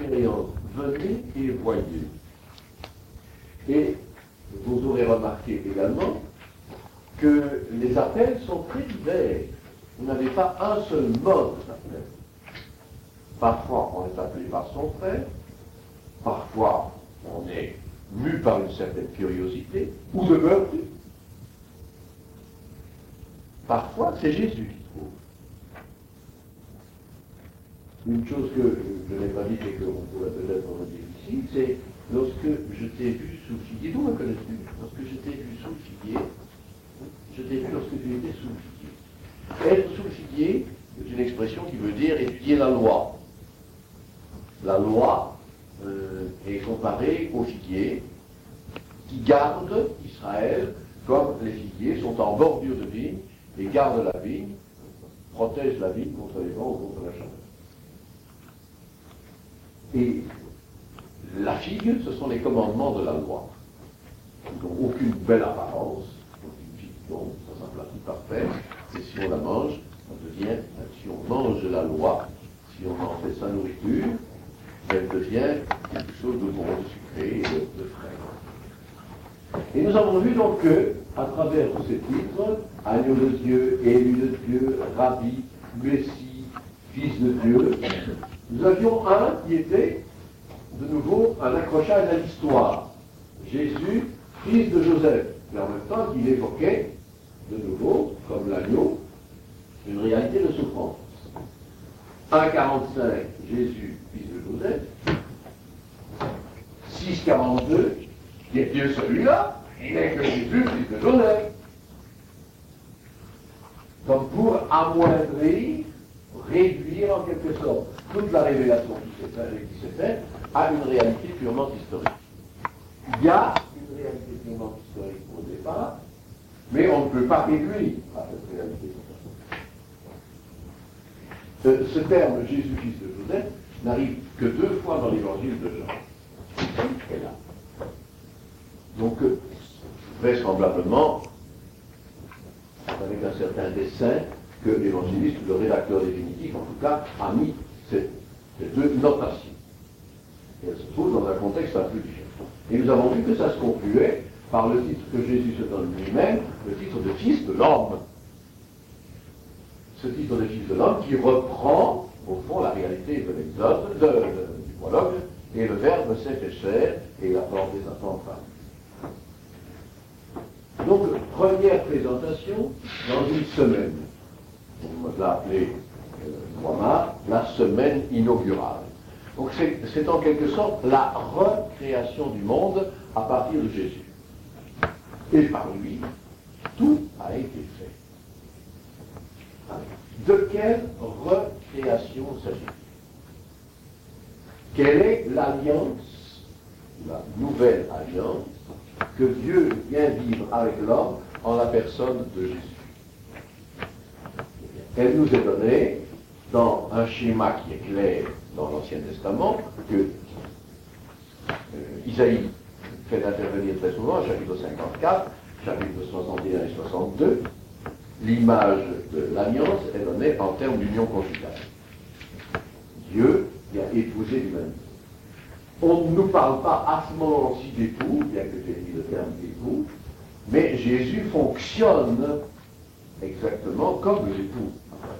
l'expérience. Venez et voyez. Et vous aurez remarqué également que les appels sont très divers. Vous n'avez pas un seul mode d'appel. Parfois, on est appelé par son frère. Parfois, on est mu par une certaine curiosité ou de meurtre. Parfois, c'est Jésus qui trouve. Une chose que je n'ai pas dit et qu'on pourrait peut-être redire ici, c'est lorsque je t'ai vu sous le figuier. D'où me connais-tu? Lorsque je t'ai vu sous le figuier, je t'ai vu lorsque tu étais sous le figuier. Être sous le figuier, c'est une expression qui veut dire étudier la loi. La loi est comparée au figuier qui garde Israël comme les figuiers sont en bordure de vigne et gardent la vigne, protègent la vigne contre les vents ou contre la chaleur. Et la figue, ce sont les commandements de la loi. Ils n'ont aucune belle apparence, aucune figue, bon, ça s'aplatit parfait, et si on la mange, si on mange la loi, si on en fait sa nourriture, elle devient quelque chose de bon, de sucré et de frais. Et nous avons vu donc que, à travers tous ces titres, Agneau de Dieu, élu de Dieu, Rabbi, Messie, Fils de Dieu, nous avions un qui était, de nouveau, un accrochage à l'histoire. Jésus, fils de Joseph. Et en même temps, il évoquait, de nouveau, comme l'agneau, une réalité de souffrance. 1,45, Jésus, fils de Joseph. 6,42, qui est Dieu celui-là, il n'est que Jésus, fils de Joseph. Comme pour amoindrir, réduire en quelque sorte toute la révélation qui s'est faite à une réalité purement historique. Il y a une réalité purement historique au départ, mais on ne peut pas réduire à cette réalité. Ce terme Jésus, fils de Joseph, n'arrive que 2 fois dans l'évangile de Jean. Et là. Donc, vraisemblablement, avec un certain dessein, que l'évangéliste, le rédacteur définitif, en tout cas, a mis ces 2 notations. Et elles se trouvent dans un contexte un peu différent. Et nous avons vu que ça se concluait par le titre que Jésus se donne lui-même, le titre de Fils de l'homme. Ce titre de Fils de l'homme qui reprend, au fond, la réalité de l'Exode, du prologue, et le Verbe s'est fait chair et il a porté sa femme. Donc, première présentation dans une semaine. On l'a appelé 3 mars, la semaine inaugurale. Donc c'est en quelque sorte la recréation du monde à partir de Jésus. Et par lui, tout a été fait. De quelle recréation s'agit-il? Quelle est l'alliance, la nouvelle alliance, que Dieu vient vivre avec l'homme en la personne de Jésus? Elle nous est donnée dans un schéma qui est clair dans l'Ancien Testament, que Isaïe fait intervenir très souvent, chapitre 54, chapitre 61 et 62. L'image de l'alliance est donnée en termes d'union conjugale. Dieu vient épouser l'humanité. On ne nous parle pas à ce moment-ci d'époux, bien que j'ai dit le terme d'époux, mais Jésus fonctionne exactement comme l'époux.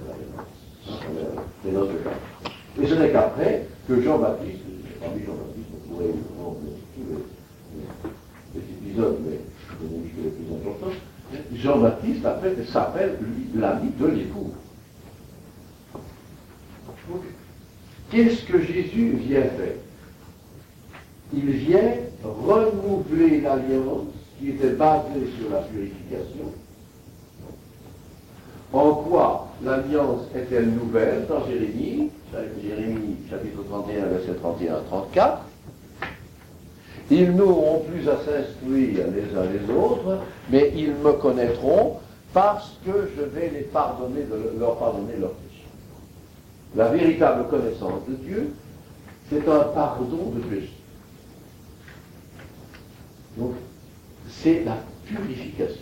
C'est notre cas. Et ce n'est qu'après que Jean-Baptiste, parmi Jean-Baptiste, on pourrait prendre tous les épisodes, mais je n'ai dit que les plus importants, Jean-Baptiste, après, s'appelle, lui, l'ami de l'époux. Donc, qu'est-ce que Jésus vient faire? Il vient renouveler l'alliance qui était basée sur la purification. En quoi l'alliance est-elle nouvelle dans Jérémie chapitre 31, verset 31 à 34? Ils n'auront plus à s'instruire les uns les autres, mais ils me connaîtront parce que je vais leur pardonner leurs péchés. La véritable connaissance de Dieu, c'est un pardon de péché. Donc, c'est la purification.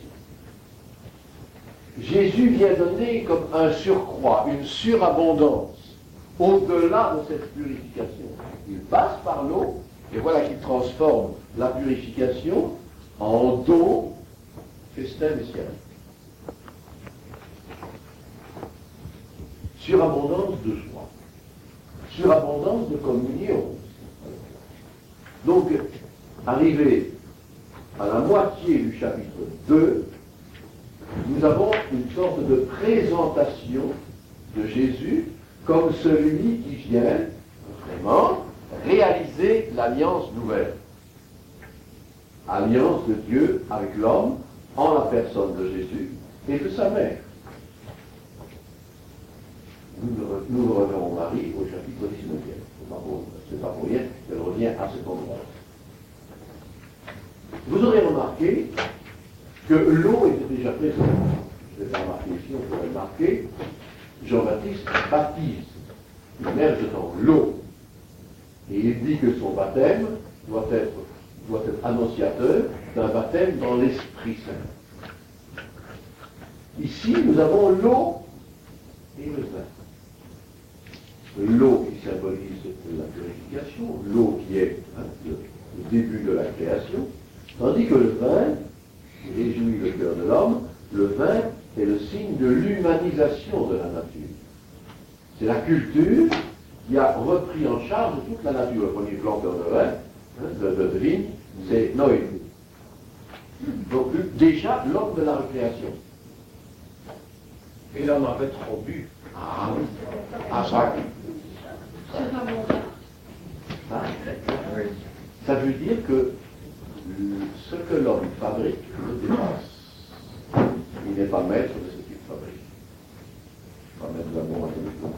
Jésus vient donner comme un surcroît, une surabondance au-delà de cette purification. Il passe par l'eau, et voilà qu'il transforme la purification en don, festin messianique. Surabondance de joie, surabondance de communion. Donc, arrivé à la moitié du chapitre 2, nous avons une sorte de présentation de Jésus comme celui qui vient vraiment réaliser l'alliance nouvelle. Alliance de Dieu avec l'homme en la personne de Jésus et de sa mère. Nous reverrons Marie au chapitre 19e. C'est pas pour rien qu'elle revient à cet endroit. Vous aurez remarqué que l'eau était déjà présente. Je ne vais pas remarquer ici, on pourrait remarquer. Jean-Baptiste baptise, il immerge dans l'eau. Et il dit que son baptême doit être annonciateur d'un baptême dans l'Esprit Saint. Ici, nous avons l'eau et le vin. L'eau qui symbolise la purification, l'eau qui est le début de la création, tandis que le vin, qui réjouit le cœur de l'homme, le vin est le signe de l'humanisation de la nature. C'est la culture qui a repris en charge toute la nature. Le premier planteur de vin, de vigne, c'est Noé. Donc déjà l'homme de la récréation. Et l'homme avait trop bu. Ah oui. Ah ça. Ça veut dire que ce que l'homme fabrique le dépasse. Il n'est pas maître de ce qu'il fabrique. Pas maître de l'amour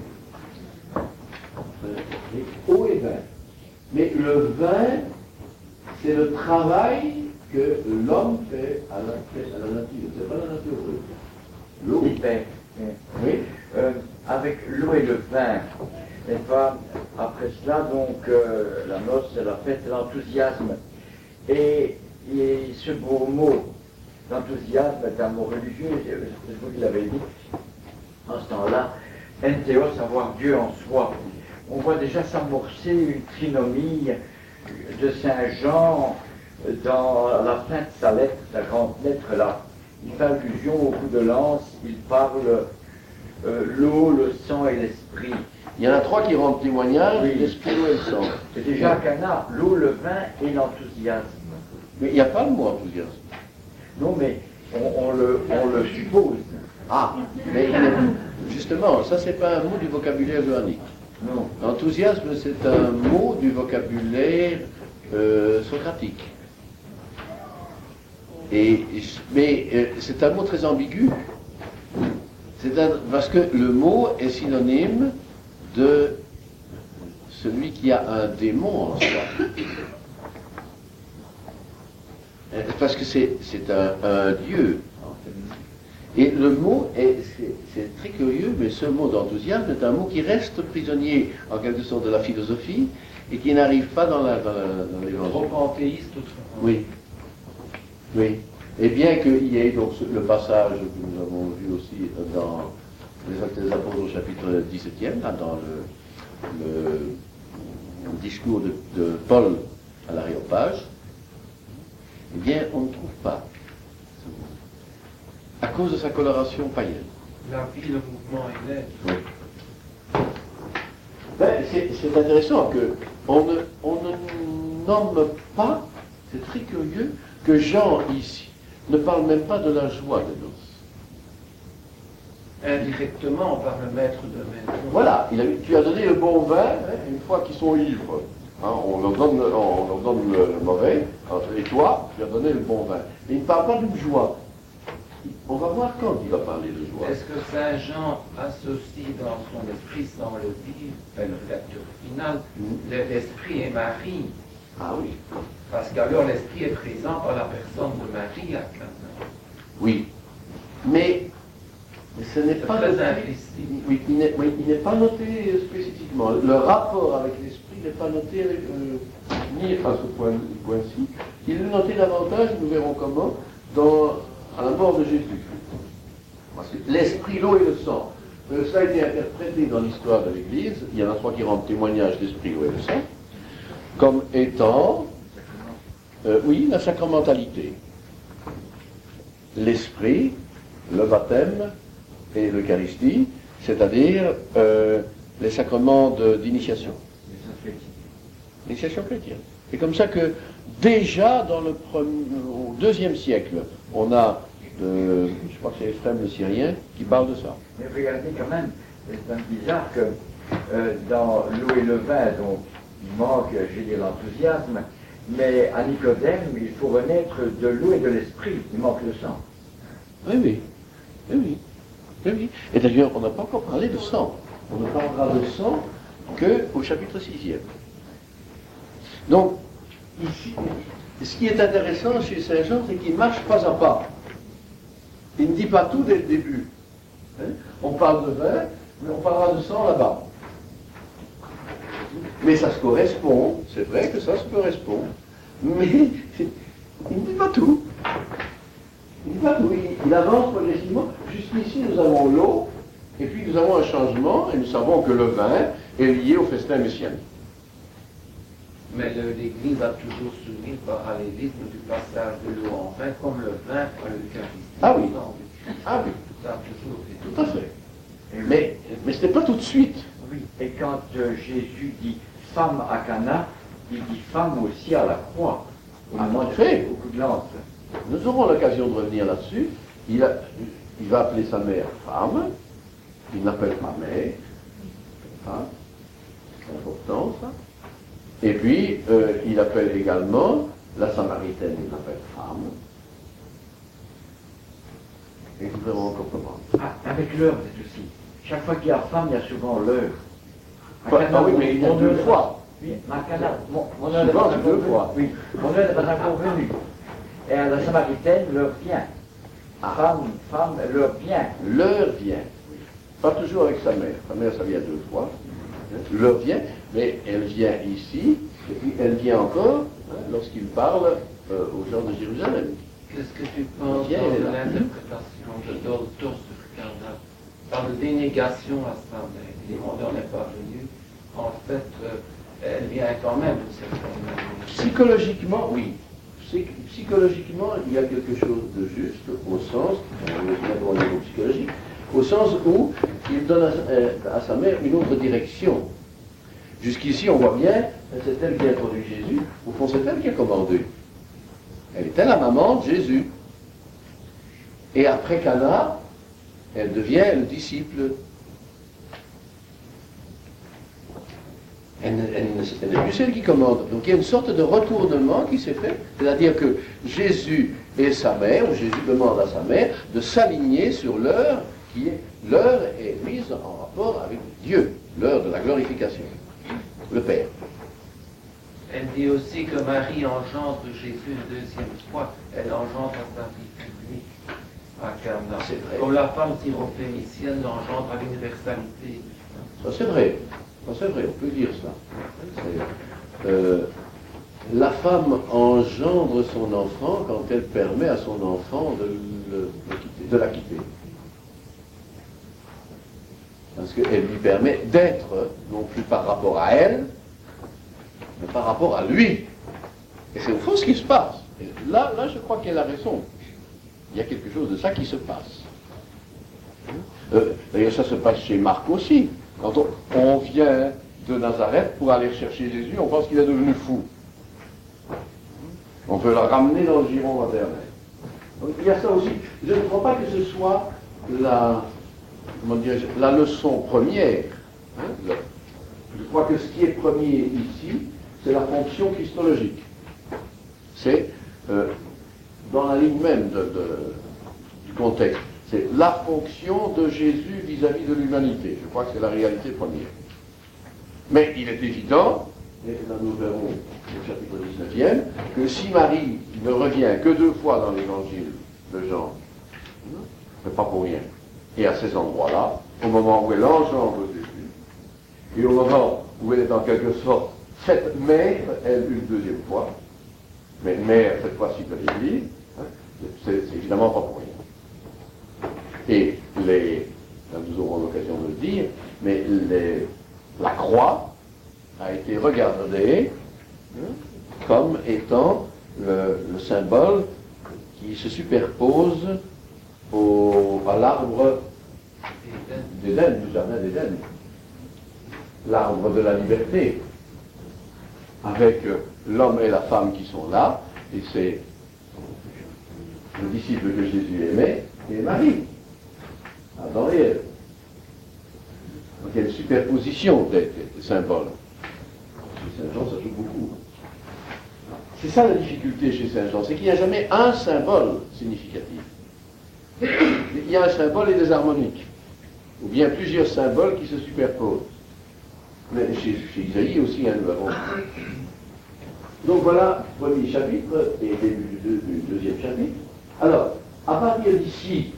à eau et vin. Mais le vin, c'est le travail que l'homme fait à la nature. C'est pas la nature brute. L'eau. Oui. Avec l'eau et le vin, n'est pas après cela, donc la noce, c'est la fête, l'enthousiasme. Et ce beau mot, l'enthousiasme, est un mot religieux, c'est vous qui l'avez dit, en ce temps-là, entheos, avoir Dieu en soi. On voit déjà s'amorcer une trinomie de Saint Jean dans la fin de sa lettre, sa grande lettre là. Il fait allusion au coup de lance, il parle l'eau, le sang et l'esprit. Il y en a trois qui rendent témoignage, Oui. l'esprit, l'eau et le sang. C'est déjà à Cana, l'eau, le vin et l'enthousiasme. Mais il n'y a pas le mot enthousiasme. Non, mais on le suppose. Ah, mais justement, ça c'est pas un mot du vocabulaire johannique. Non. Enthousiasme, c'est un mot du vocabulaire socratique. Mais c'est un mot très ambigu. Parce que le mot est synonyme de celui qui a un démon en soi. Parce que c'est un dieu. Et le mot, c'est très curieux, mais ce mot d'enthousiasme est un mot qui reste prisonnier, en quelque sorte, de la philosophie, et qui n'arrive pas dans l'évangile. Trop panthéiste, toutefois. Oui. Oui. Et bien qu'il y ait donc le passage que nous avons vu aussi dans les Actes des Apôtres au chapitre 17e, là, dans le discours de Paul à l'Aréopage, eh bien, on ne trouve pas ce mot. À cause de sa coloration païenne. La vie, le mouvement et l'aide. Oui. Ben, c'est intéressant qu'on ne nomme pas, c'est très curieux, que Jean ici ne parle même pas de la joie des noces. Indirectement par le maître de maison. Voilà, tu as donné le bon vin, une fois qu'ils sont ivres. On leur donne le mauvais, et toi, tu as donné le bon vin. Mais il ne parle pas d'une joie. On va voir quand il va parler de joie. Est-ce que Saint Jean associe dans son esprit, sans le dire, le lecture finale, l'esprit et Marie? Ah oui. Parce qu'alors l'esprit est présent par la personne de Marie à Cana. Oui. Mais ce n'est pas très noté. implicite. Oui, il n'est pas noté spécifiquement. Le rapport avec l'esprit n'est pas noté ni à ce point-ci. Il est noté davantage, nous verrons comment, à la mort de Jésus. Parce que l'esprit, l'eau et le sang. cela a été interprété dans l'histoire de l'Église, il y en a trois qui rendent témoignage d'esprit, l'eau et le sang, comme étant, oui, la sacramentalité. L'esprit, le baptême et l'Eucharistie, c'est-à-dire les sacrements d'initiation. L'initiation chrétienne. C'est comme ça que déjà au IIe siècle, on a, je crois que c'est Ephrem le Syrien, qui parle de ça. Mais regardez quand même, c'est un bizarre que dans l'eau et le vin, donc il manque, j'ai dit, l'enthousiasme, mais à Nicodème, il faut renaître de l'eau et de l'esprit, il manque le sang. Oui, oui. Oui, oui. Oui, oui. Et d'ailleurs, on n'a pas encore parlé de sang. On ne parlera de sang qu'au chapitre 6e. Donc, ici, ce qui est intéressant chez Saint Jean, c'est qu'il marche pas à pas. Il ne dit pas tout dès le début. Hein? On parle de vin, mais on parlera de sang là-bas. Mais ça se correspond, c'est vrai que ça se correspond, mais il ne dit pas tout. Il ne dit pas tout, il avance progressivement. Jusqu'ici, nous avons l'eau, et puis nous avons un changement, et nous savons que le vin est lié au festin messianique. Mais l'Église a toujours soumis le parallélisme du passage de l'eau en vin, comme le vin à l'Eucharistie. Ah oui. Ah oui. Ça a toujours été. Tout à fait. Mais ce n'est pas tout de suite. Oui, et quand Jésus dit femme à Cana, il dit femme aussi à la croix. Au moment En fait. au coup de lance. Nous aurons l'occasion de revenir là-dessus. Il va appeler sa mère femme. Il n'appelle pas mère. Hein? C'est important, ça. Et puis, il appelle également la Samaritaine, il l'appelle femme. Et nous verrons encore comment. Ah, avec l'heure, c'est aussi. Chaque fois qu'il y a femme, il y a souvent l'heure. Oui, mais il y a deux fois. Oui, à Cana, mon heure n'est pas encore venue. Oui, mon heure n'est pas encore venue. Et à la Samaritaine, l'heure vient. Femme, l'heure vient. L'heure vient. Pas toujours avec sa mère. Sa mère, ça vient deux fois. L'heure vient, mais elle vient ici, et puis elle vient encore lorsqu'il parle aux gens de Jérusalem. Qu'est-ce que tu penses de l'interprétation de Doltos de Cana par la dénégation à sa mère? On n'en est pas venu. En fait, elle vient quand même de cette manière. Psychologiquement, oui. Psychologiquement, il y a quelque chose de juste, au sens, on est au psychologique, au sens où il donne à sa mère une autre direction. Jusqu'ici, on voit bien, c'est elle qui a introduit Jésus, au fond, c'est elle qui a commandé. Elle était la maman de Jésus. Et après Cana, elle devient le disciple. Elle n'est plus celle qui commande. Donc il y a une sorte de retournement qui s'est fait, c'est-à-dire que Jésus et sa mère, ou Jésus demande à sa mère de s'aligner sur l'heure qui est, l'heure est mise en rapport avec Dieu, l'heure de la glorification, le Père. Elle dit aussi que Marie engendre Jésus une deuxième fois, elle engendre sa vie publique à Cana. C'est vrai. Comme la femme syrophénicienne l'engendre à l'universalité. Ça c'est vrai. C'est vrai, on peut dire ça. La femme engendre son enfant quand elle permet à son enfant de la quitter. Parce qu'elle lui permet d'être, non plus par rapport à elle, mais par rapport à lui. Et c'est au fond ce qui se passe. Et là, je crois qu'elle a raison. Il y a quelque chose de ça qui se passe. D'ailleurs, ça se passe chez Marc aussi. Quand on vient de Nazareth pour aller chercher Jésus, on pense qu'il est devenu fou. On peut le ramener dans le giron maternel. Donc il y a ça aussi. Je ne crois pas que ce soit la leçon première. Hein, je crois que ce qui est premier ici, c'est la fonction christologique. C'est dans la ligne même du contexte. C'est la fonction de Jésus vis-à-vis de l'humanité. Je crois que c'est la réalité première. Mais il est évident, et là nous verrons au chapitre 19e, que si Marie ne revient que deux fois dans l'évangile de Jean, c'est pas pour rien. Et à ces endroits-là, au moment où elle engendre Jésus, et au moment où elle est en quelque sorte faite mère, elle une deuxième fois, mais mère cette fois-ci de l'Église, c'est évidemment pas pour rien. Et nous aurons l'occasion de le dire, mais la croix a été regardée comme étant le symbole qui se superpose à l'arbre d'Éden, du jardin d'Éden, l'arbre de la liberté, avec l'homme et la femme qui sont là, et c'est le disciple que Jésus aimait, et Marie, Adam et Ève. Donc il y a une superposition des symboles. Chez Saint Jean, ça joue beaucoup. C'est ça la difficulté chez Saint Jean, c'est qu'il n'y a jamais un symbole significatif. Il y a un symbole et des harmoniques, ou bien plusieurs symboles qui se superposent. Mais chez Isaïe aussi, nous l'avons. Donc voilà, premier chapitre et début du deuxième chapitre. Alors, à partir d'ici,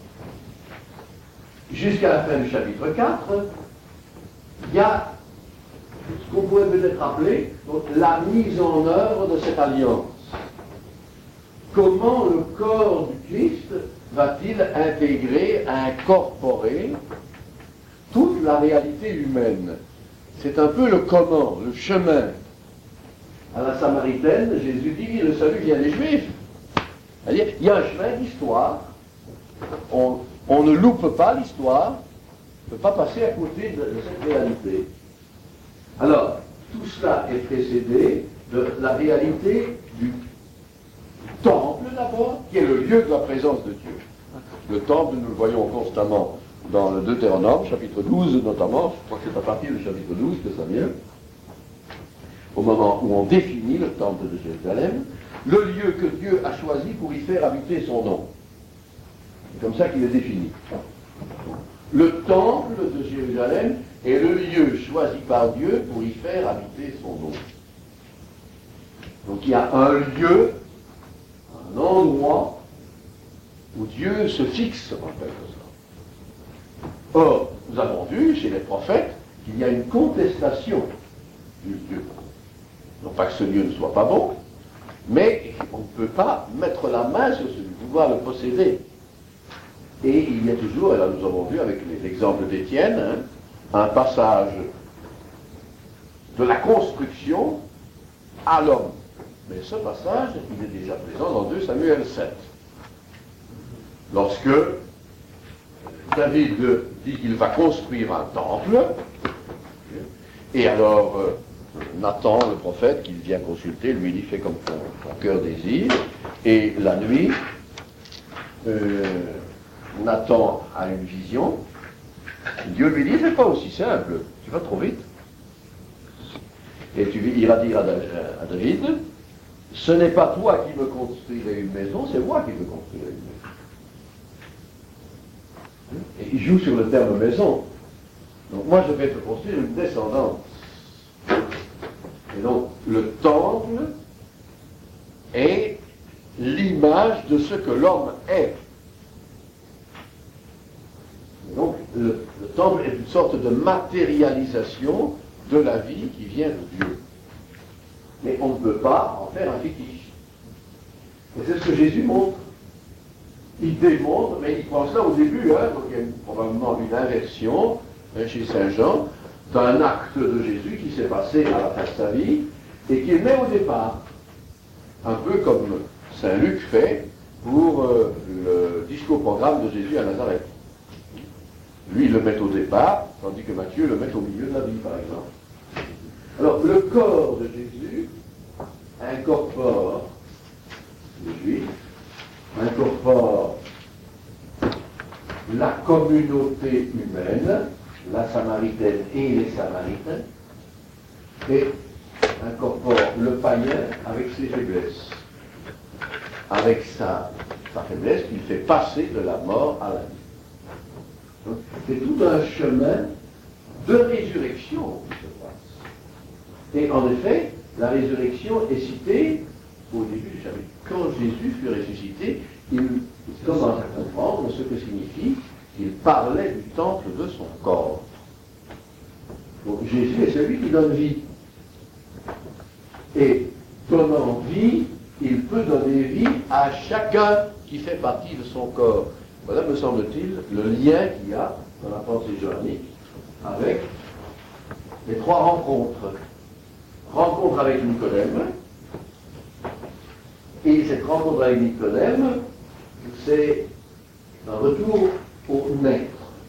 jusqu'à la fin du chapitre 4, il y a ce qu'on pourrait peut-être appeler donc, la mise en œuvre de cette alliance. Comment le corps du Christ va-t-il intégrer, incorporer toute la réalité humaine? C'est un peu le comment, le chemin. À la Samaritaine, Jésus dit le salut vient des Juifs. C'est-à-dire, il y a un chemin d'histoire. On ne loupe pas l'histoire, on ne peut pas passer à côté de cette réalité. Alors, tout cela est précédé de la réalité du temple d'abord, qui est le lieu de la présence de Dieu. Le temple, nous le voyons constamment dans le Deutéronome, chapitre 12 notamment, je crois que c'est à partir du chapitre 12 que ça vient, au moment où on définit le temple de Jérusalem, le lieu que Dieu a choisi pour y faire habiter son nom. C'est comme ça qu'il est défini. Le temple de Jérusalem est le lieu choisi par Dieu pour y faire habiter son nom. Donc il y a un lieu, un endroit où Dieu se fixe en quelque sorte. Or, nous avons vu chez les prophètes qu'il y a une contestation du lieu. Non pas que ce lieu ne soit pas bon, mais on ne peut pas mettre la main sur ce lieu, pouvoir le posséder. Et il y a toujours, et là nous avons vu avec l'exemple d'Étienne, un passage de la construction à l'homme. Mais ce passage, il est déjà présent dans 2 Samuel 7. Lorsque David dit qu'il va construire un temple, et alors Nathan, le prophète, qu'il vient consulter, lui dit fais comme ton cœur désire, et la nuit, Nathan a une vision, Dieu lui dit c'est pas aussi simple, tu vas trop vite. Et tu iras dire à David, ce n'est pas toi qui me construirais une maison, c'est moi qui me construirai une maison. Et il joue sur le terme maison. Donc moi je vais te construire une descendance. Et donc le temple est l'image de ce que l'homme est. Et donc le temple est une sorte de matérialisation de la vie qui vient de Dieu. Mais on ne peut pas en faire un fétiche. Et c'est ce que Jésus montre. Il démontre, mais il pense là au début, donc il y a probablement une inversion chez Saint Jean d'un acte de Jésus qui s'est passé à la fin de sa vie et qu'il met au départ. Un peu comme Saint Luc fait pour le discours-programme de Jésus à Nazareth. Lui, il le met au départ, tandis que Matthieu le met au milieu de la vie, par exemple. Alors, le corps de Jésus incorpore les Juifs, incorpore la communauté humaine, la Samaritaine et les Samaritains, et incorpore le païen avec ses faiblesses, avec sa faiblesse qu'il fait passer de la mort à la vie. Donc, c'est tout un chemin de résurrection qui se passe. Et en effet, la résurrection est citée au début du chapitre. Quand Jésus fut ressuscité, il commence à comprendre ce que signifie qu'il parlait du temple de son corps. Donc Jésus est celui qui donne vie. Et donnant vie, il peut donner vie à chacun qui fait partie de son corps. Voilà, me semble-t-il, le lien qu'il y a dans la pensée johannique avec les trois rencontres. Rencontre avec Nicodème, et cette rencontre avec Nicodème, c'est un retour au naître.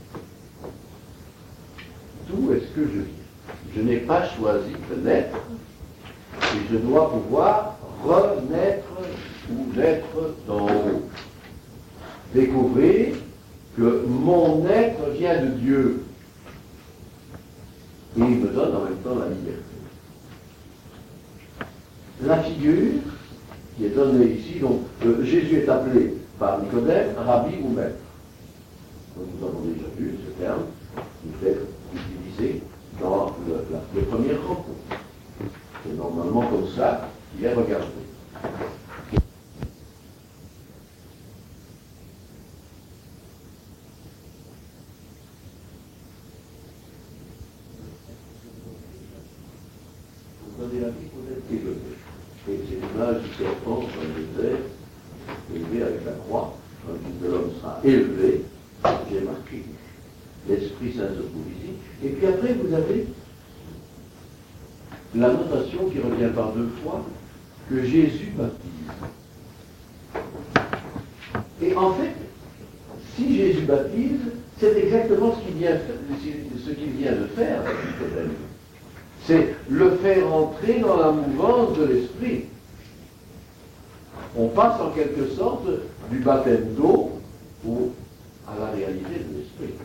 D'où est-ce que je vis? Je n'ai pas choisi de naître, et je dois pouvoir renaître ou naître d'en haut. Découvrir que mon être vient de Dieu, et il me donne en même temps la liberté. La figure qui est donnée ici, donc Jésus est appelé par Nicodème Rabbi ou Maître. Donc, nous avons déjà vu ce terme qui est utilisé dans les premières rencontres. C'est normalement comme ça qu'il est regardé. Vous donner la vie, vous êtes élevé. Et c'est l'image du serpent dans le désert, élevé avec la croix. Quand le Fils de l'homme sera élevé, j'ai marqué. L'Esprit Saint se trouve ici. Et puis après, vous avez la notation qui revient par deux fois, que Jésus baptise. Et en fait, si Jésus baptise, c'est exactement ce qu'il vient de faire avec Nicodème. C'est le faire entrer dans la mouvance de l'esprit. On passe en quelque sorte du baptême d'eau à la réalité de l'esprit.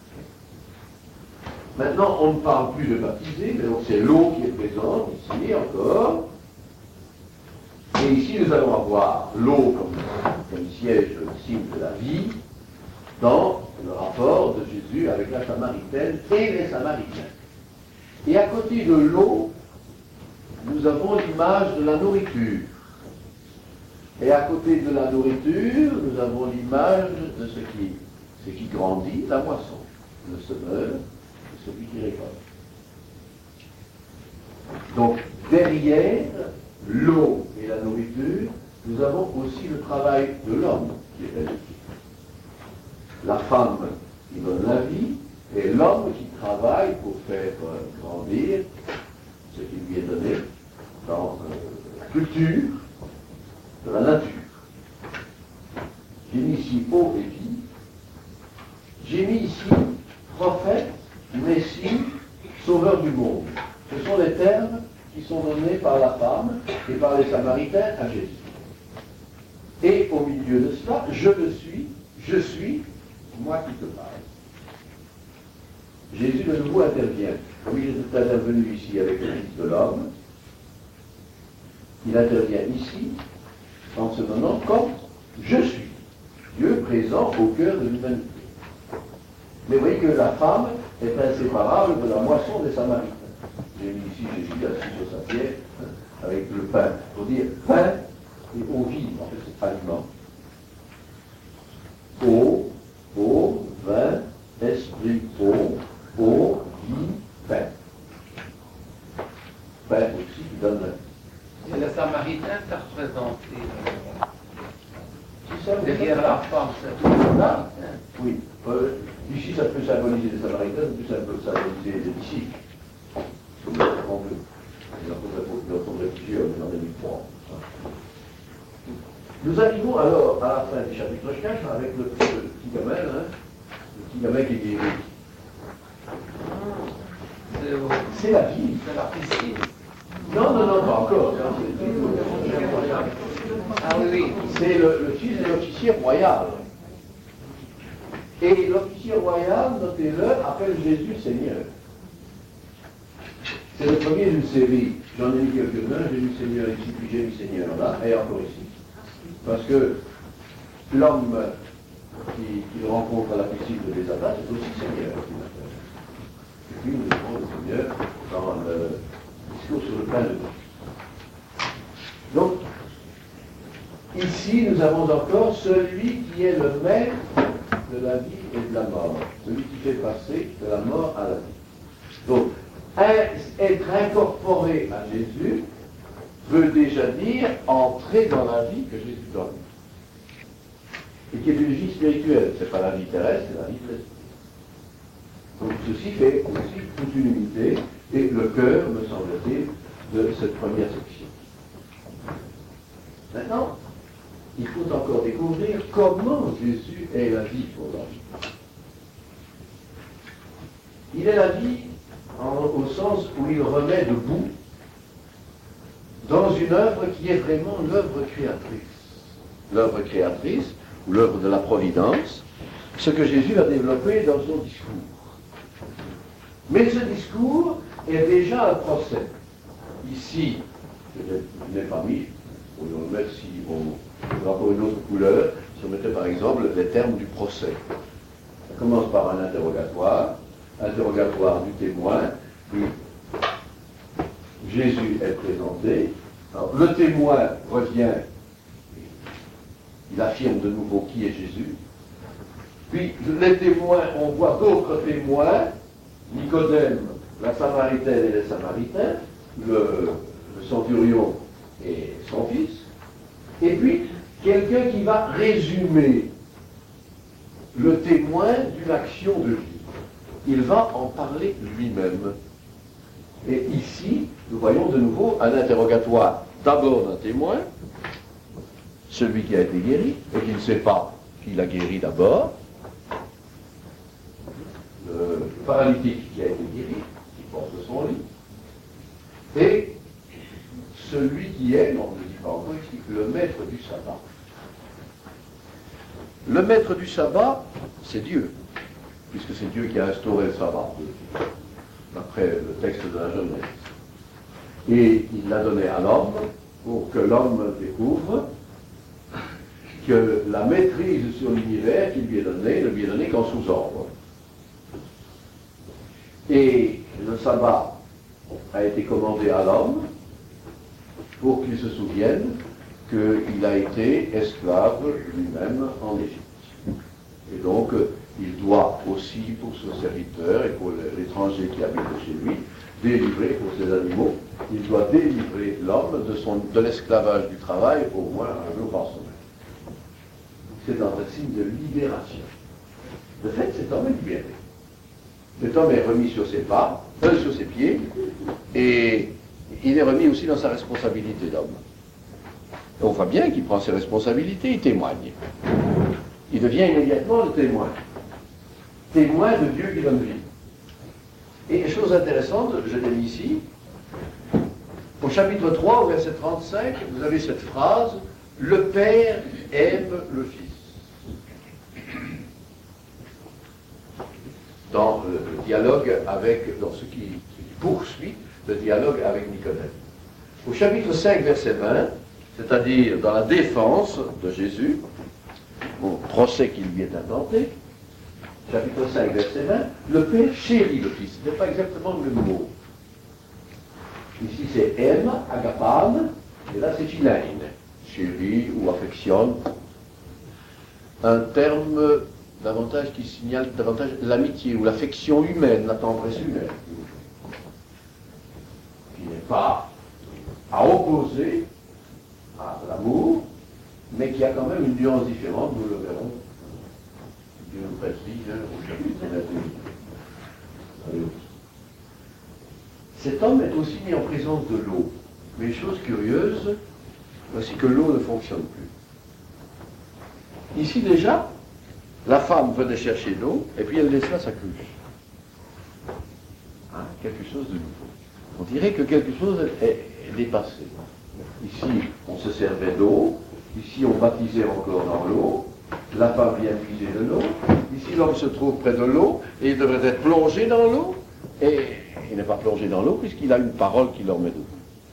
Maintenant, on ne parle plus de baptiser, mais donc c'est l'eau qui est présente ici encore. Et ici, nous allons avoir l'eau comme siège, signe de la vie, dans le rapport de Jésus avec la Samaritaine et les Samaritains. Et à côté de l'eau, nous avons l'image de la nourriture. Et à côté de la nourriture, nous avons l'image de ce qui grandit, la moisson, le semeur, et celui qui récolte. Donc, derrière l'eau et la nourriture, nous avons aussi le travail de l'homme qui est évoqué. La femme qui donne la vie, et l'homme qui travaille pour faire grandir ce qui lui est donné dans la culture de la nature. J'ai mis ici eau et vie. J'ai mis ici prophète, messie, sauveur du monde. Ce sont les termes qui sont donnés par la femme et par les Samaritains à Jésus. Et au milieu de cela, je suis, moi qui te parle. Jésus de nouveau intervient. Comme il est intervenu ici avec le Fils de l'homme, il intervient ici en se donnant comme je suis, Dieu présent au cœur de l'humanité. Mais vous voyez que la femme est inséparable de la moisson des Samaritains. J'ai mis ici Jésus assis sur sa pierre avec le pain. Pour dire pain et eau vive, en fait c'est aliment. Eau, vin, esprit, eau, vie, pain. Pain aussi qui donne la vie. Et les Samaritains, ça représenté ça derrière la femme, c'est là. Oui. Ici, ça peut symboliser les Samaritains, ça peut symboliser les disciples. Comme le en veut. Il en faudrait plusieurs, mais on en a mis trois. Nous arrivons alors à la fin du chapitre 4 avec le petit gamin, le petit gamin qui est guéri. C'est la vie. C'est la piscine. Non, pas encore. Ah oui. C'est le fils de l'officier royal. Et l'officier royal, notez-le, appelle Jésus Seigneur. C'est le premier d'une série. J'en ai mis quelques-uns, j'ai mis Seigneur ici, puis j'ai mis Seigneur là, et encore ici. Parce que l'homme qui rencontre à la piscine de Bézata, c'est aussi Seigneur. Et puis nous avons le Seigneur dans le discours sur le pain de vie. Donc, ici, nous avons encore celui qui est le maître de la vie et de la mort. Celui qui fait passer de la mort à la vie. Donc, être incorporé à Jésus veut déjà dire entrer dans la vie que Jésus donne. Et qui est une vie spirituelle. Ce n'est pas la vie terrestre, c'est la vie de l'esprit. Donc ceci fait aussi toute une unité, et le cœur, me semble-t-il, de cette première section. Maintenant, il faut encore découvrir comment Jésus est la vie pour l'homme. Il est la vie au sens où il remet debout dans une œuvre qui est vraiment l'œuvre créatrice. L'œuvre créatrice, ou l'œuvre de la providence, ce que Jésus a développé dans son discours. Mais ce discours est déjà un procès. Ici, je n'ai pas mis, on le mettre si on a encore une autre couleur, si on mettait par exemple les termes du procès. Ça commence par un interrogatoire du témoin, puis Jésus est présenté. Alors, le témoin revient, il affirme de nouveau qui est Jésus. Puis les témoins, on voit d'autres témoins, Nicodème, la Samaritaine et les Samaritains, le centurion et son fils, et puis quelqu'un qui va résumer le témoin d'une action de vie. Il va en parler lui-même. Et ici, nous voyons de nouveau un interrogatoire d'abord d'un témoin, celui qui a été guéri, et qui ne sait pas qui l'a guéri d'abord, le paralytique qui a été guéri, qui porte son lit, et celui qui est, on ne le dit pas encore ici, le maître du sabbat. Le maître du sabbat, c'est Dieu, puisque c'est Dieu qui a instauré le sabbat, d'après le texte de la Genèse. Et il l'a donné à l'homme pour que l'homme découvre que la maîtrise sur l'univers qui lui est donnée ne lui est donnée qu'en sous-ordre. Et le sabbat a été commandé à l'homme pour qu'il se souvienne qu'il a été esclave lui-même en Égypte. Et donc, il doit aussi, pour son serviteur et pour l'étranger qui habite chez lui, délivrer, pour ses animaux, il doit délivrer l'homme de l'esclavage du travail au moins un jour par semaine. C'est un signe de libération. De fait, cet homme est libéré. Cet homme est remis sur ses pas, sur ses pieds, et il est remis aussi dans sa responsabilité d'homme. On voit bien qu'il prend ses responsabilités, il témoigne. Il devient immédiatement le témoin. Témoin de Dieu qui donne vie. Et chose intéressante, je l'ai mis ici, au chapitre 3, au verset 35, vous avez cette phrase, « Le Père aime le Fils ». Dans le dialogue avec, dans ce qui poursuit le dialogue avec Nicodème. Au chapitre 5, verset 20, c'est-à-dire dans la défense de Jésus, au procès qui lui est intenté, chapitre 5, verset 20, le Père chérit le Fils. Ce n'est pas exactement le même mot. Ici c'est aime, agapan, et là c'est philein, chérit ou affectionne. Un terme davantage qui signale davantage l'amitié ou l'affection humaine, la tendresse humaine, qui n'est pas à opposer à l'amour, mais qui a quand même une nuance différente, nous le verrons, Dieu nous précise au chapitre 21. Cet homme est aussi mis en présence de l'eau, mais chose curieuse, voici que l'eau ne fonctionne plus. Ici déjà, la femme venait chercher l'eau, et puis elle laissa sa cruche. Hein, quelque chose de nouveau. On dirait que quelque chose est dépassé. Ici, on se servait d'eau, ici, on baptisait encore dans l'eau, la femme vient puiser de l'eau, ici, l'homme se trouve près de l'eau, et il devrait être plongé dans l'eau, et il n'est pas plongé dans l'eau, puisqu'il a une parole qui leur met debout.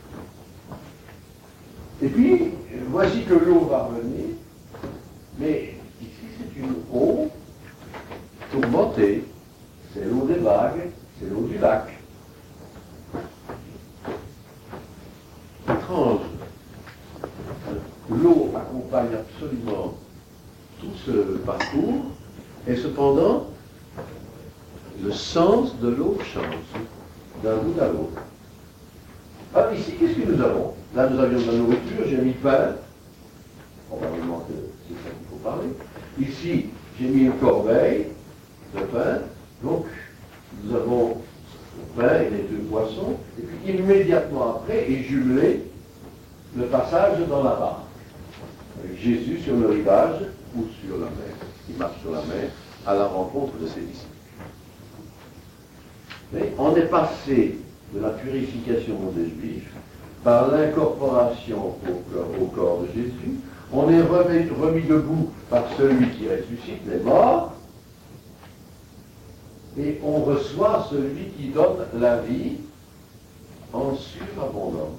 Et puis, voici que l'eau va revenir, mais ici, c'est une eau tourmentée, c'est l'eau des vagues, c'est l'eau du lac. Étrange. L'eau accompagne absolument tout ce parcours, et cependant, le sens de l'eau change d'un bout à l'autre. Ah, ici, qu'est-ce que nous avons? Là, nous avions de la nourriture, j'ai mis pain, probablement que c'est ça qu'il faut parler. Ici, j'ai mis une corbeille de pain, donc nous avons le pain et les deux poissons, et puis immédiatement après est jumelé le passage dans la barque, avec Jésus sur le rivage ou sur la mer. Il marche sur la mer à la rencontre de ses disciples. Mais on est passé de la purification des Juifs par l'incorporation au corps de Jésus. On est remis debout par celui qui ressuscite les morts. Et on reçoit celui qui donne la vie en surabondance.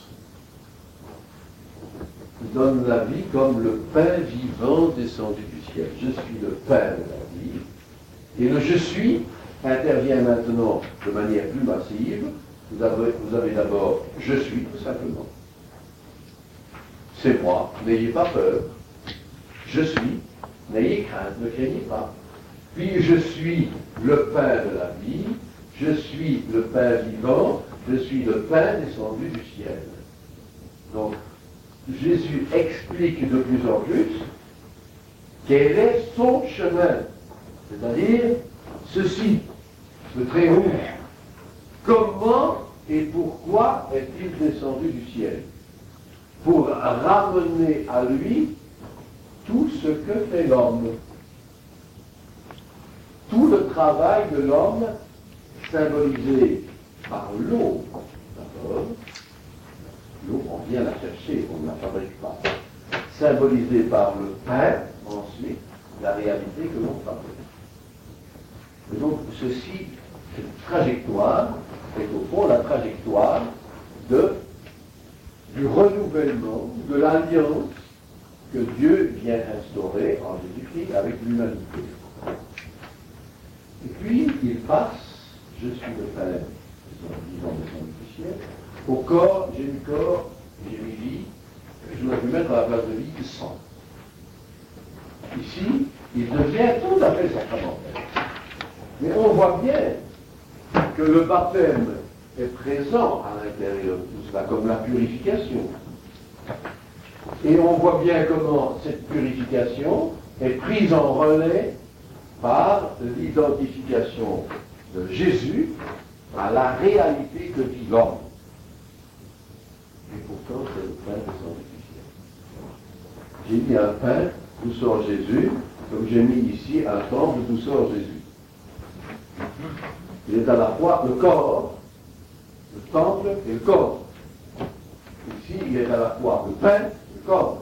Il donne la vie comme le pain vivant descendu du ciel. Je suis le pain de la vie. Et le je suis intervient maintenant de manière plus massive. Vous avez d'abord je suis, tout simplement. C'est moi, n'ayez pas peur. Je suis, n'ayez crainte, ne craignez pas. Puis je suis le pain de la vie, je suis le pain vivant, je suis le pain descendu du ciel. Donc, Jésus explique de plus en plus quel est son chemin, c'est-à-dire ceci, le très haut. Comment et pourquoi est-il descendu du ciel? Pour ramener à lui tout ce que fait l'homme. Tout le travail de l'homme, symbolisé par l'eau, d'abord. L'eau, on vient la chercher, on ne la fabrique pas. Symbolisé par le pain, ensuite, la réalité que l'on fabrique. Et donc, cette trajectoire, est au fond la trajectoire du renouvellement, de l'alliance que Dieu vient instaurer en Jésus-Christ avec l'humanité. Et puis, il passe, je suis le pain, vivant descendu du ciel, au corps, j'ai mis corps, j'ai mis vie, je dois lui mettre à la place de vie sang. Ici, il devient tout à fait sacramentel. Mais on voit bien que le baptême est présent à l'intérieur de tout cela, comme la purification. Et on voit bien comment cette purification est prise en relais par l'identification de Jésus à la réalité que vit l'homme. Et pourtant, c'est le pain descendu du ciel. J'ai mis un pain d'où sort Jésus, comme j'ai mis ici un temple d'où sort Jésus. Il est à la fois le corps, le temple et le corps. Ici, il est à la fois le pain et le corps.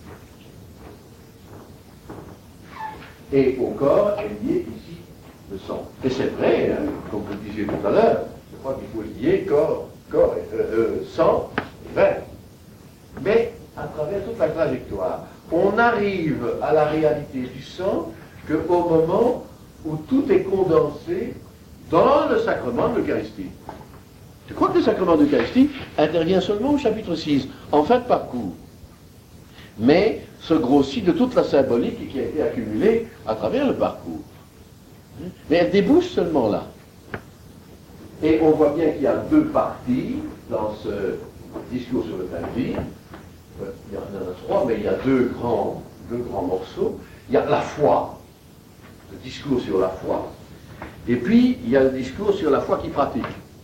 Et au corps est lié ici le sang. Et c'est vrai, hein, comme vous le disiez tout à l'heure, je crois qu'il faut lier sang et vin. Mais à travers toute la trajectoire, on arrive à la réalité du sang qu'au moment où tout est condensé dans le sacrement de l'Eucharistie. Je crois que le sacrement de l'Eucharistie intervient seulement au chapitre 6, en fin de parcours, mais se grossit de toute la symbolique qui a été accumulée à travers le parcours. Mais elle débouche seulement là. Et on voit bien qu'il y a deux parties dans ce discours sur le pain de vie. Il y en a trois, mais il y a deux grands morceaux. Il y a la foi, le discours sur la foi, et puis il y a le discours sur la foi qui pratique.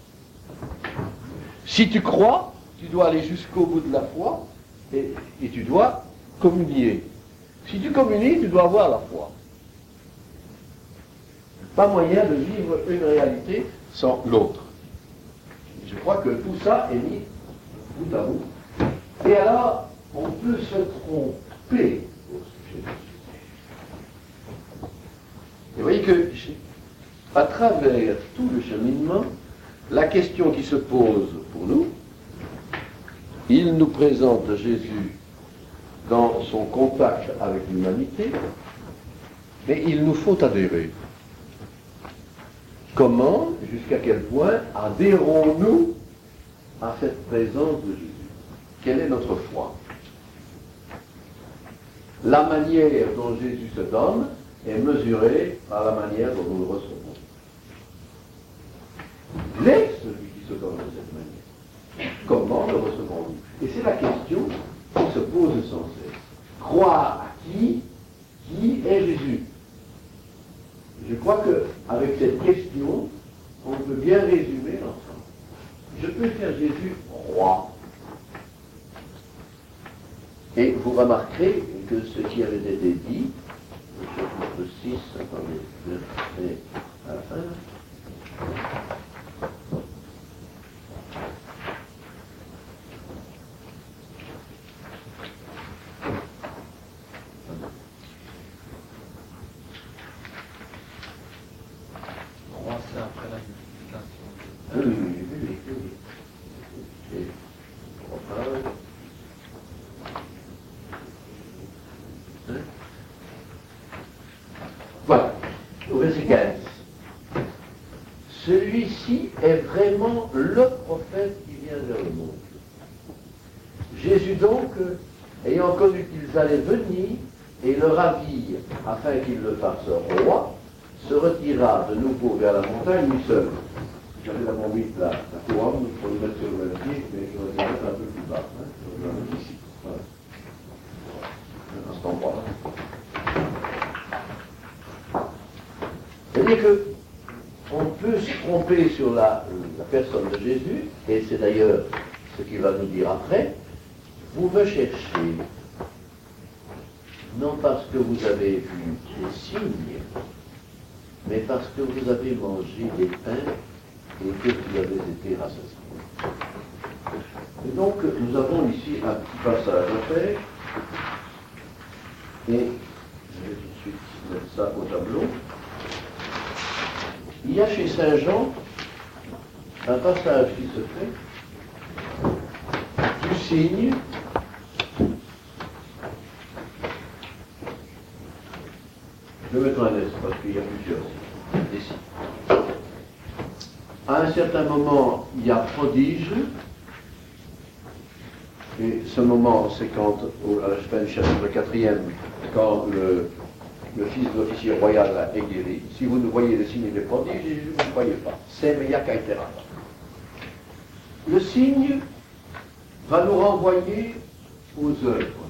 Si tu crois, tu dois aller jusqu'au bout de la foi, et tu dois communier. Si tu communies, tu dois avoir la foi. Pas moyen de vivre une réalité sans l'autre. Je crois que tout ça est mis bout à bout. Et alors, on peut se tromper au sujet de Jésus. Et vous voyez que, à travers tout le cheminement, la question qui se pose pour nous, il nous présente Jésus dans son contact avec l'humanité, mais il nous faut adhérer. Comment, jusqu'à quel point adhérons-nous à cette présence de Jésus? Quelle est notre foi? La manière dont Jésus se donne est mesurée par la manière dont nous le recevons. Il est celui qui se donne de cette manière. Comment le recevons-nous? Et c'est la question qui se pose sans cesse. Croire à qui est Jésus? Je crois qu'avec cette question, peut bien résumer l'ensemble. Je peux faire Jésus roi. Et vous remarquerez que ce qui avait été dit, au chapitre 6, attendez, je vais à la fin. Roi, c'est après la multiplication. Oui. Et reparle. Voilà, au verset 15. Celui-ci est vraiment le prophète qui vient vers le monde. Jésus donc, ayant connu qu'ils allaient venir et le ravir afin qu'ils le fassent roi, se retira de nouveau vers la montagne lui seul. J'avais d'abord mis la couronne pour le mettre sur le pied, mais je vais la mettre un peu plus bas. Je vais la mettre ici. Voilà. À cet endroit-là. C'est-à-dire que on peut se tromper sur la personne de Jésus, et c'est d'ailleurs ce qu'il va nous dire après. Vous me cherchez, non parce que vous avez vu des signes, mais parce que vous avez mangé des pains et que vous avez été rassasiés. Et donc, nous avons ici un petit passage à faire, et je vais tout de suite mettre ça au tableau. Il y a chez Saint Jean un passage qui se fait du signe je vais mettre un S parce qu'il y a plusieurs signes. À un certain moment, il y a prodige, et ce moment, c'est quand, à la fin du chapitre 4e, quand le fils de l'officier royal est guéri. Si vous ne voyez les signes des prodiges, vous ne croyez pas. C'est meia caetera. Le signe va nous renvoyer aux œuvres.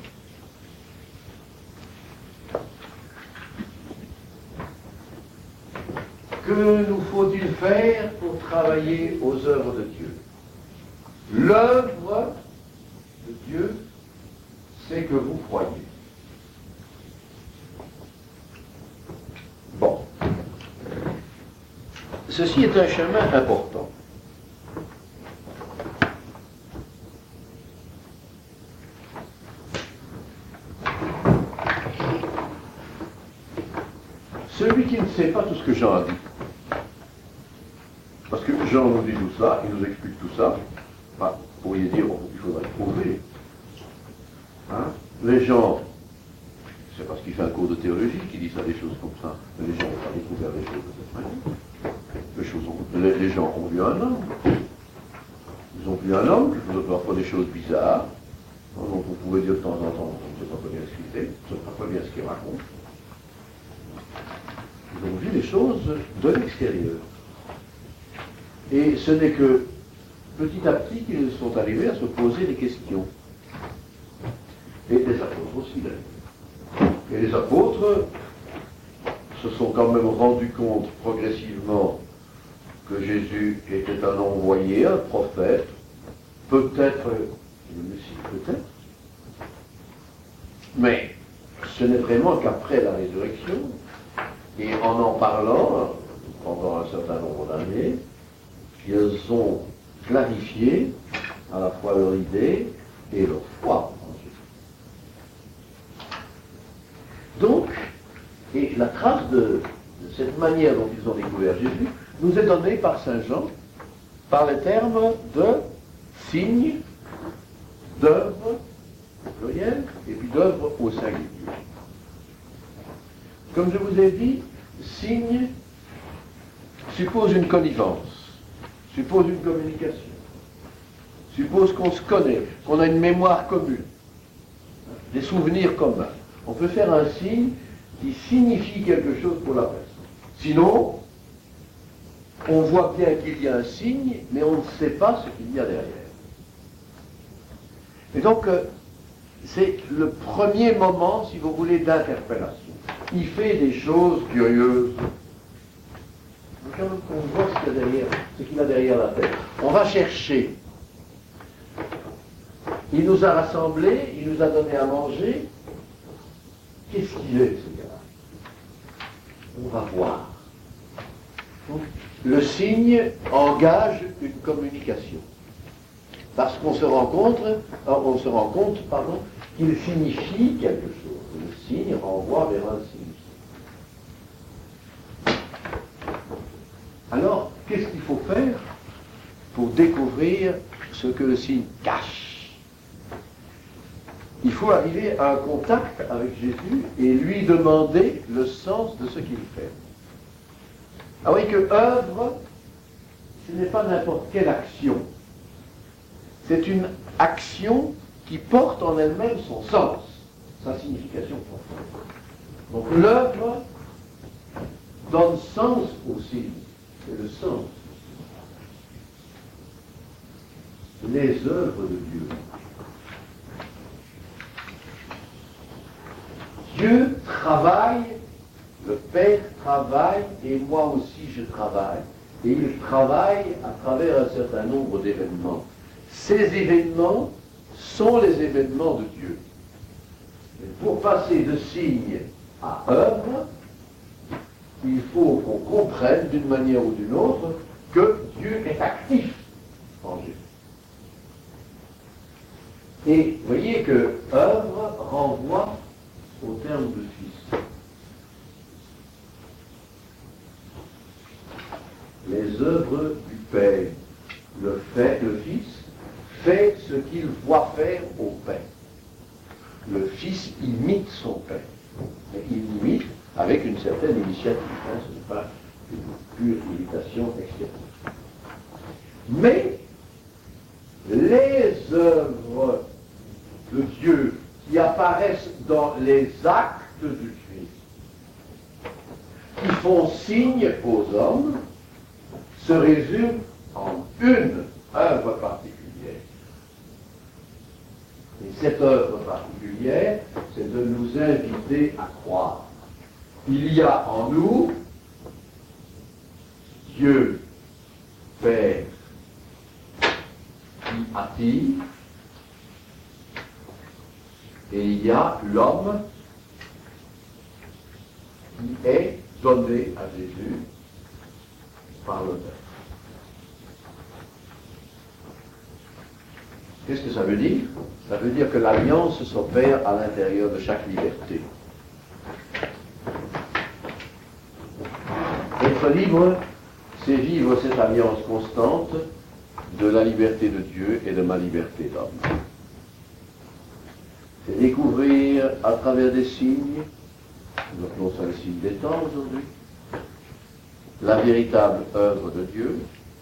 Que nous faut-il faire pour travailler aux œuvres de Dieu? L'œuvre de Dieu, c'est que vous croyez. Bon. Ceci est un chemin important. Celui qui ne sait pas tout ce que Jean a dit, parce que Jean nous dit tout ça, il nous explique tout ça, bah, vous pourriez dire il faudrait le prouver. Hein? Les gens, c'est parce qu'il fait un cours de théologie qu'il dit ça, des choses comme ça, mais les gens n'ont pas découvert les choses de cette manière. Les gens ont vu un homme. Ils ont vu un homme qui faisait parfois des choses bizarres. Donc vous pouvez dire de temps en temps, on ne sait pas bien ce qu'il fait, on ne sait pas bien ce qu'il raconte. Ils ont vu les choses de l'extérieur. Et ce n'est que petit à petit qu'ils sont arrivés à se poser des questions. Et les apôtres aussi, d'ailleurs. Et les apôtres se sont quand même rendus compte progressivement que Jésus était un envoyé, un prophète, peut-être le Messie, peut-être. Mais ce n'est vraiment qu'après la résurrection, et en parlant, pendant un certain nombre d'années, qu'ils ont clarifié à la fois leur idée et leur foi en Jésus. Donc, et la trace de cette manière dont ils ont découvert Jésus nous est donnée par Saint Jean, par les termes de signe, d'œuvre au pluriel, et puis d'œuvre au singulier. Comme je vous ai dit, signe suppose une connivence, suppose une communication, suppose qu'on se connaît, qu'on a une mémoire commune, des souvenirs communs. On peut faire un signe qui signifie quelque chose pour la personne. Sinon, on voit bien qu'il y a un signe, mais on ne sait pas ce qu'il y a derrière. Et donc, c'est le premier moment, si vous voulez, d'interpellation. Il fait des choses curieuses. Il faut quand même qu'on voit ce qu'il y ce qu'il a derrière la tête. On va chercher. Il nous a rassemblés, il nous a donné à manger. Qu'est-ce qu'il est, ce gars-là? On va voir. Donc, le signe engage une communication. Parce qu'on se rend compte, qu'il signifie quelque chose. Le signe renvoie vers un signe. Alors, qu'est-ce qu'il faut faire pour découvrir ce que le signe cache? Il faut arriver à un contact avec Jésus et lui demander le sens de ce qu'il fait. Ah oui, que œuvre, ce n'est pas n'importe quelle action. C'est une action qui porte en elle-même son sens, sa signification profonde. Donc l'œuvre donne sens au signe. C'est le sens. Les œuvres de Dieu. Dieu travaille, le Père travaille, et moi aussi je travaille, et il travaille à travers un certain nombre d'événements. Ces événements sont les événements de Dieu. Et pour passer de signe à œuvre, il faut qu'on comprenne d'une manière ou d'une autre que Dieu est actif en Jésus. Et vous voyez que œuvre renvoie au terme de Fils. Les œuvres du Père, le Fils fait ce qu'il voit faire au Père. Le Fils imite son Père. Mais il imite avec une certaine initiative. Ce n'est pas une pure imitation extérieure. Mais les œuvres de Dieu qui apparaissent dans les actes du Christ, qui font signe aux hommes, se résument en une œuvre particulière. Et cette œuvre particulière, c'est de nous inviter à croire. Il y a en nous Dieu, Père, qui attire, et il y a l'homme qui est donné à Jésus par le Père. Qu'est-ce que ça veut dire? Ça veut dire que l'alliance s'opère à l'intérieur de chaque liberté. Être libre, c'est vivre cette alliance constante de la liberté de Dieu et de ma liberté d'homme. C'est découvrir à travers des signes, nous appelons ça les signes des temps aujourd'hui, la véritable œuvre de Dieu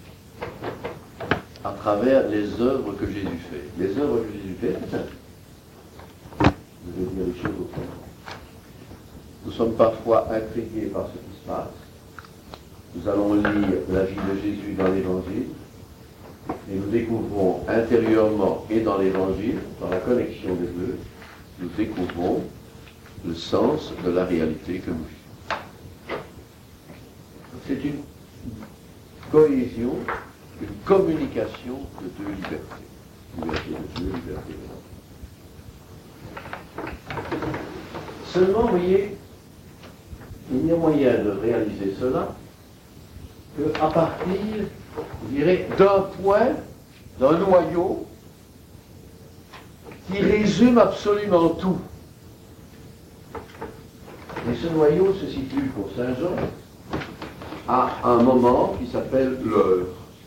à travers les œuvres que Jésus fait. Les œuvres que Jésus fait, c'est simple. Je vais dire les choses autrement. Nous sommes parfois intrigués par ce qui se passe. Nous allons lire la vie de Jésus dans l'Évangile et nous découvrons intérieurement et dans l'Évangile, dans la connexion des deux, nous découvrons le sens de la réalité que nous vivons. C'est une cohésion, une communication de deux libertés. Liberté de Dieu, liberté de l'homme. Seulement, vous voyez, il y a moyen de réaliser cela qu'à partir, je dirais, d'un point, d'un noyau qui résume absolument tout. Et ce noyau se situe pour Saint Jean à un moment qui s'appelle l'heure.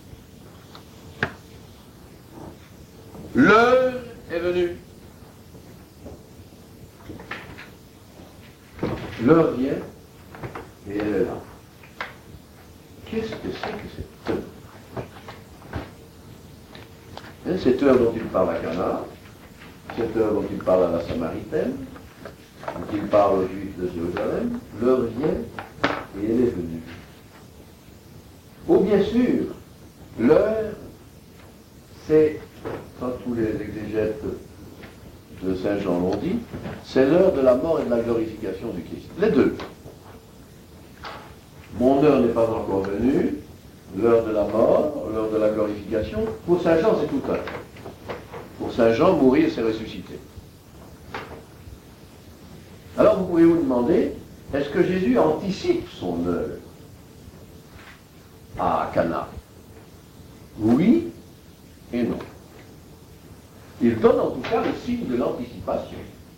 L'heure est venue. L'heure vient et elle est là. Qu'est-ce que c'est que cette heure? Cette heure dont il parle à Cana, cette heure dont il parle à la Samaritaine, dont il parle aux Juifs de Jérusalem, l'heure vient et elle est venue. Oh, bien sûr, l'heure, c'est, quand tous les exégètes de Saint Jean l'ont dit, c'est l'heure de la mort et de la glorification du Christ. Les deux. Mon heure n'est pas encore venue, l'heure de la mort, l'heure de la glorification. Pour Saint Jean, c'est tout un. Pour Saint Jean, mourir, c'est ressusciter. Alors vous pouvez vous demander, est-ce que Jésus anticipe son heure à Cana? Oui et non. Il donne en tout cas le signe de l'anticipation.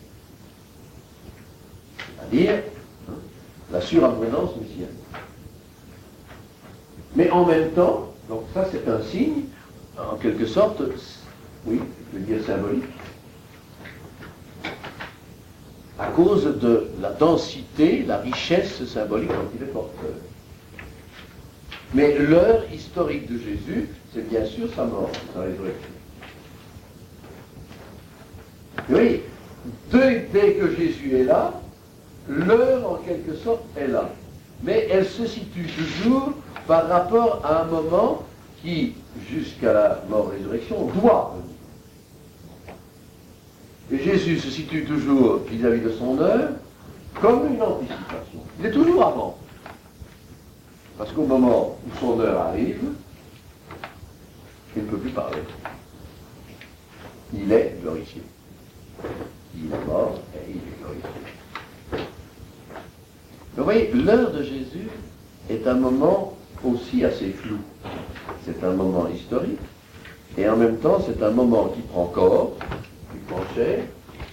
C'est-à-dire la surabondance messianique. Mais en même temps, donc ça c'est un signe, en quelque sorte, oui, je veux dire symbolique, à cause de la densité, la richesse symbolique dont il est porteur. Mais l'heure historique de Jésus, c'est bien sûr sa mort, sa résurrection. Oui, dès que Jésus est là, l'heure en quelque sorte est là. Mais elle se situe toujours par rapport à un moment qui, jusqu'à la mort-résurrection, doit venir. Et Jésus se situe toujours vis-à-vis de son heure comme une anticipation. Il est toujours avant. Parce qu'au moment où son heure arrive, il ne peut plus parler. Il est glorifié. Il est mort et il est glorifié. Vous voyez, l'heure de Jésus est un moment aussi assez flou. C'est un moment historique, et en même temps, c'est un moment qui prend corps, qui prend chair,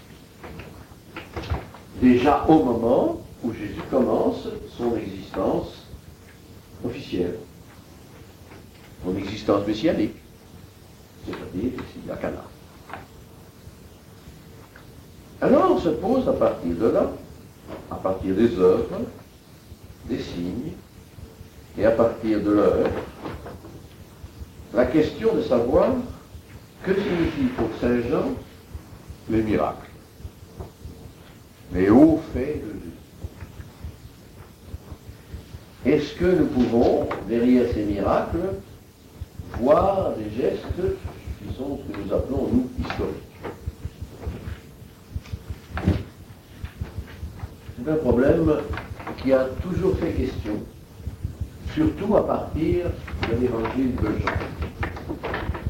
déjà au moment où Jésus commence son existence officielle, son existence messianique, c'est-à-dire ici à Cana. Alors on se pose à partir de là, à partir des œuvres, des signes, et à partir de l'heure, la question de savoir que signifie pour Saint Jean les miracles, les hauts faits de Jésus. Est-ce que nous pouvons, derrière ces miracles, voir des gestes qui sont ce que nous appelons, nous, historiques? C'est un problème qui a toujours fait question, surtout à partir de l'évangile de Jean.